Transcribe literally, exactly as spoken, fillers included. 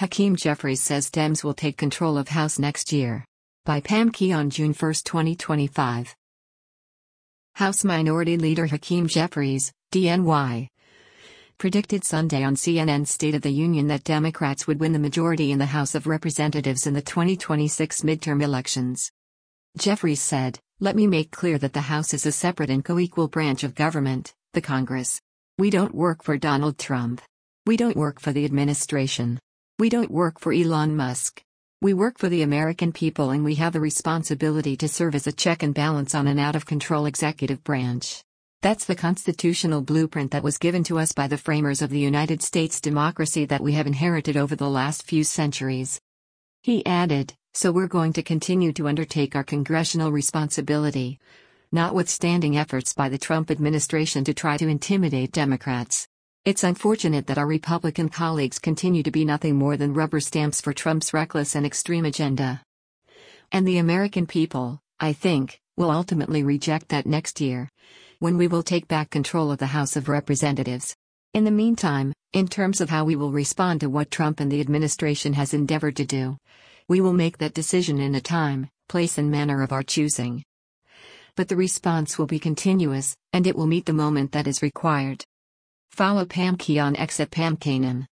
Hakeem Jeffries says Dems will take control of House next year. By Pam Key on June first, twenty twenty-five. House Minority Leader Hakeem Jeffries, D N Y, predicted Sunday on C N N's State of the Union that Democrats would win the majority in the House of Representatives in the twenty twenty-six midterm elections. Jeffries said, "Let me make clear that the House is a separate and co-equal branch of government, the Congress. We don't work for Donald Trump. We don't work for the administration. We don't work for Elon Musk. We work for the American people, and we have a responsibility to serve as a check and balance on an out-of-control executive branch. That's the constitutional blueprint that was given to us by the framers of the United States democracy that we have inherited over the last few centuries." He added, "So we're going to continue to undertake our congressional responsibility, notwithstanding efforts by the Trump administration to try to intimidate Democrats. It's unfortunate that our Republican colleagues continue to be nothing more than rubber stamps for Trump's reckless and extreme agenda. And the American people, I think, will ultimately reject that next year, when we will take back control of the House of Representatives. In the meantime, in terms of how we will respond to what Trump and the administration has endeavored to do, we will make that decision in a time, place and manner of our choosing. But the response will be continuous, and it will meet the moment that is required." Follow Pam Key on X at Pam Kanan.